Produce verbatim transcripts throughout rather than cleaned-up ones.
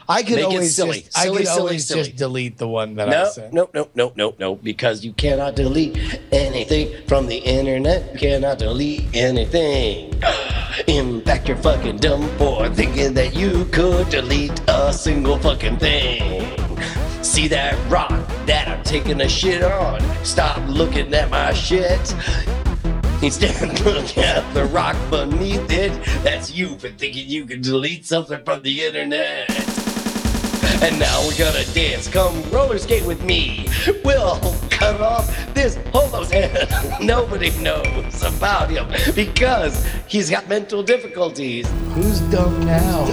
I could Make it always silly. just, I Silly, could silly, always silly. just delete the one that I No, sent. no, no, no, no, no, because you cannot delete anything from the internet. You cannot delete anything. In fact, you're fucking dumb for thinking that you could delete a single fucking thing. See that rock that I'm taking a shit on? Stop looking at my shit. Instead, look at the rock beneath it. That's you for thinking you can delete something from the internet. And now we're gonna dance. Come roller skate with me. We'll cut off this homo's head. Nobody knows about him because he's got mental difficulties. Who's dumb now?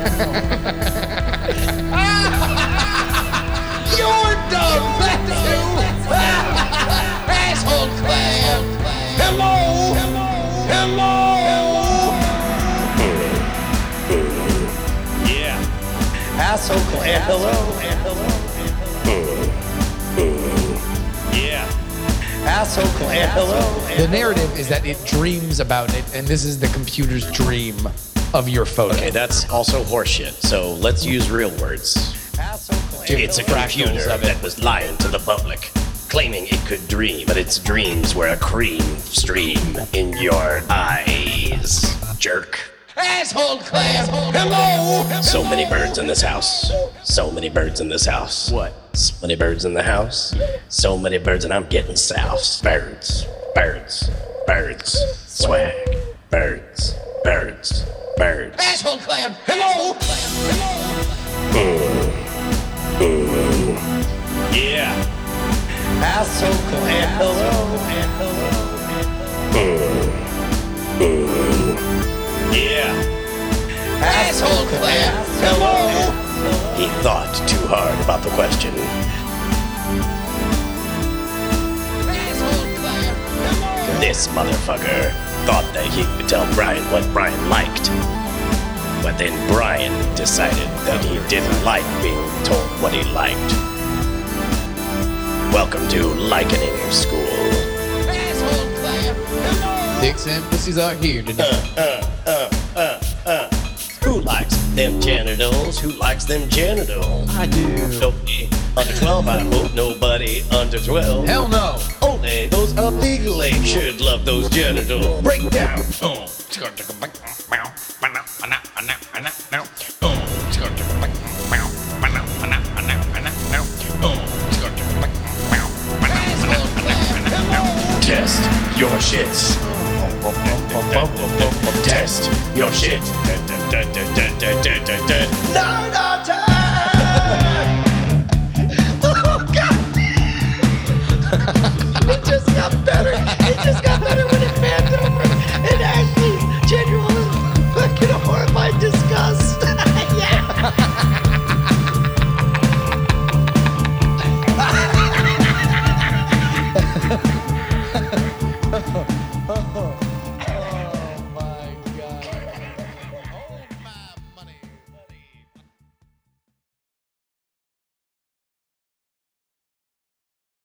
You're dumb, that's you. Asshole clam. Hello, hello, hello. Yeah. Asshole clam. Hello, hello. Yeah. Asshole clam. Hello. The narrative is that it dreams about it, and this is the computer's dream of your photo. Okay, that's also horseshit. So let's use real words. It's a computer that was lying to the public, claiming it could dream, but its dreams were a cream stream in your eyes, jerk. Asshole clam! Hello! So many birds in this house. So many birds in this house. What? So many birds in the house. So many birds, and I'm getting souse. Birds, birds, birds, swag. Birds, birds, birds. Asshole clam! Hello! Mm. Mm. Yeah. Asshole clam, hello. Mm. Mm. Yeah. Asshole clam, hello. He thought too hard about the question. Asshole clam, hello. This motherfucker thought that he could tell Brian what Brian liked. But then Brian decided that he didn't like being told what he liked. Welcome to likening school. Asshole clam, hello. Dicks and pussies are here today. Uh, uh, uh, uh. Who likes them genitals? Who likes them genitals? I do. Nobody under twelve, I hope nobody under twelve. Hell no. Only those up legally should love those genitals. Break down. Oh. Test your shits. Test your shit.